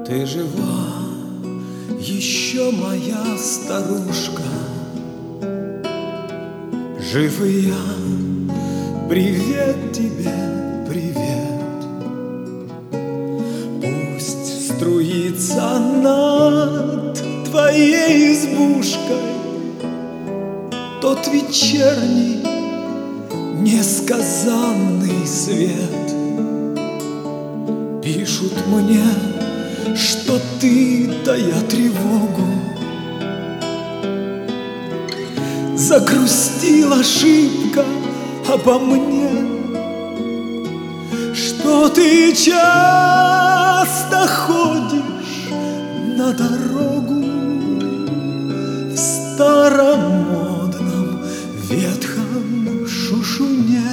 Ты жива, еще моя старушка. Жив и я, привет тебе, привет. Пусть струится над твоей избушкой тот вечерний несказанный свет. Пишут мне, что ты, тая тревогу, загрустила шибко обо мне, что ты часто ходишь на дорогу в старомодном ветхом шушуне,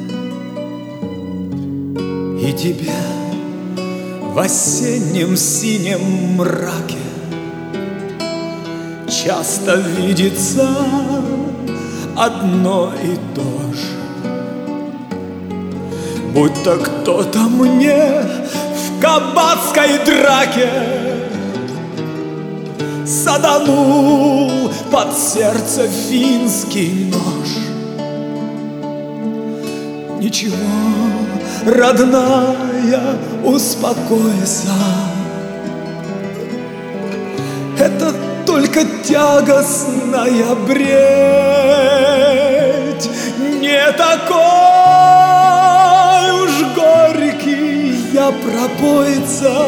и тебе в осеннем синем мраке часто видится одно и то же, будто кто-то мне в кабацкой драке саданул под сердце финский нож. Ничего, родная, успокойся, это только тягостная бредь, не такой уж горький я пропойца,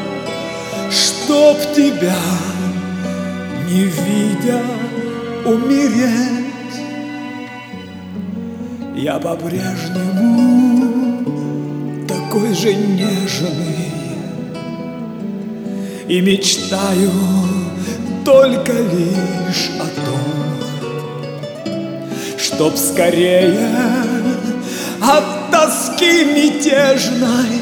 чтоб тебя, не видя, умереть. Я по-прежнему такой же нежный и мечтаю только лишь о том, чтоб скорее от тоски мятежной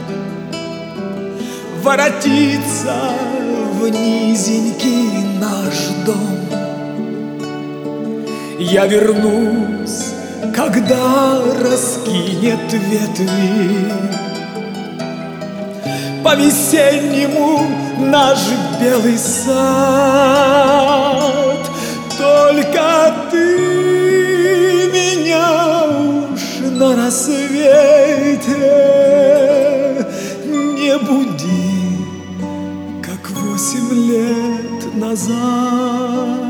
воротиться в низенький наш дом. Я вернусь, когда раскинет ветви по-весеннему наш белый сад. Только ты меня уж на рассвете не буди, как 8 лет назад.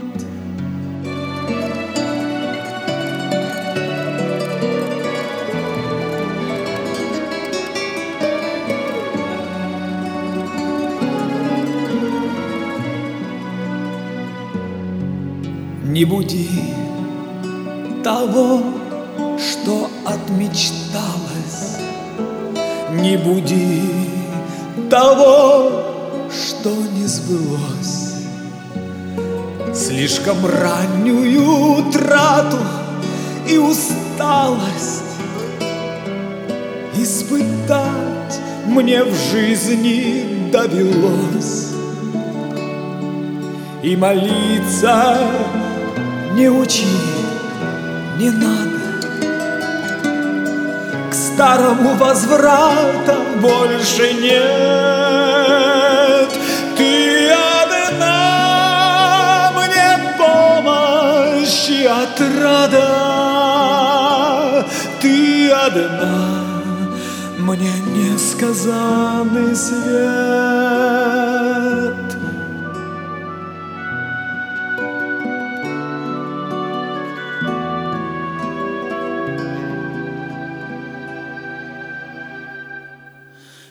Не буди того, что отмечталось, не буди того, что не сбылось. Слишком раннюю утрату и усталость испытать мне в жизни довелось. И молиться не учи, не надо, к старому возврата больше нет. Ты одна мне помощь и отрада, ты одна мне несказанный свет.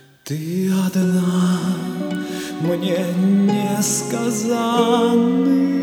Ты одна мне несказанный